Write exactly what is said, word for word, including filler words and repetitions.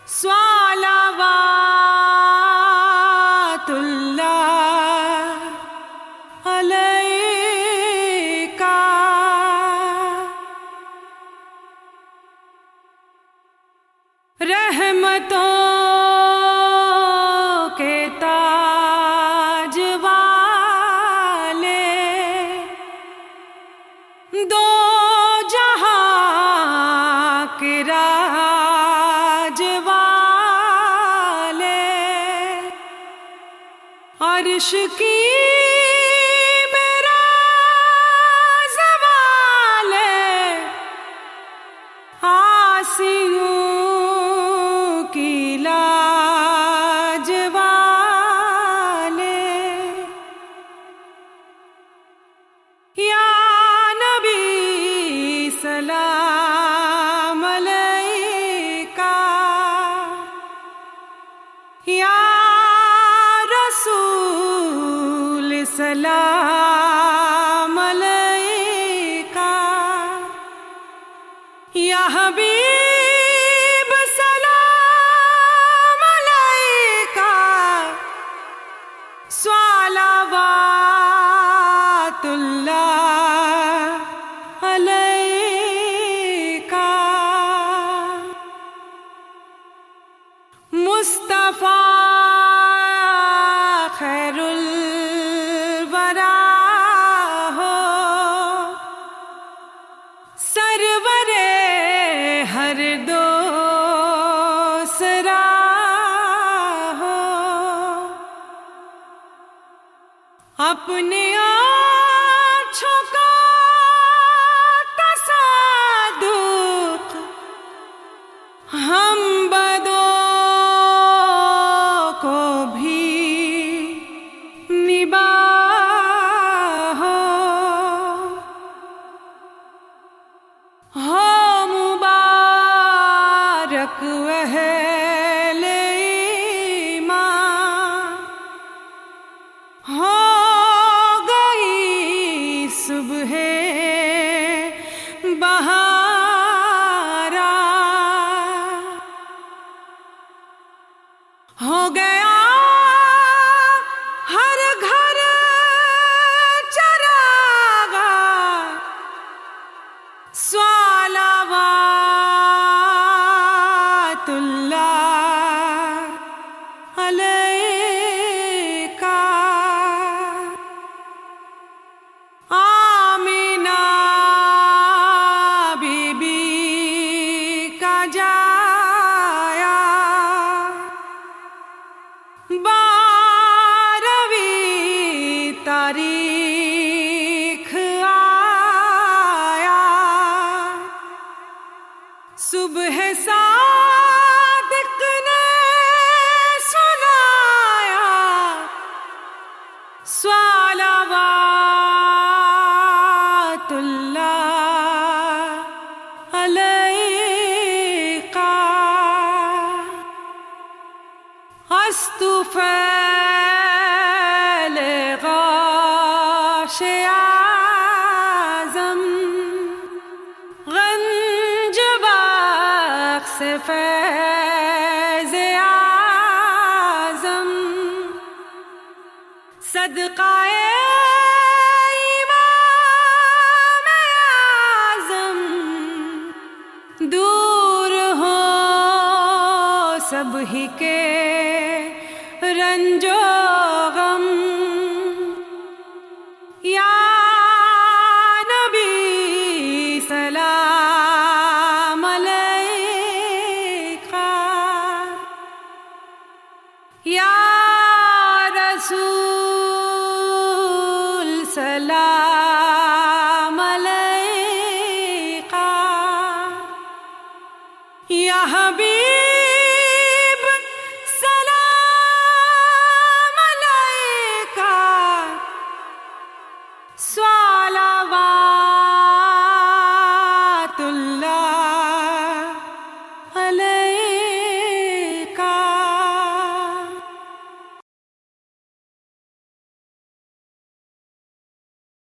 صلوات اللہ علیکہ رحمتوں کے تاج والے دو جہاں کے راج والے عرش کی معراج والے عاصیوں کی لاج والے یا نبی سلام علیکہ یا رسول سلام علیکہ یا حبیب سلام علیکہ صلوات اللہ علیکہ مصطفیٰ خیر الورا ہو سرور ہر دو سرا ہو اپنے آنچھوں کا تصادق ہم بدوں کو بھی نباہو ہو مبارک اہل ایمان ہو گئی صبح بہارا ہو گیا ہر گھر چراغا صلوات اللہ علیکہ آمینہ بی بی کا جایا بارہویں تاریخ آیا صبح صادق نے سنایا صلوات اللہ علیکہ استفیل غوث اعظم غنج بخش فیض اعظم صدقہ امام اعظم دور ہو سب ہی کے رنج و غم یا نبی سلام علیکہ یا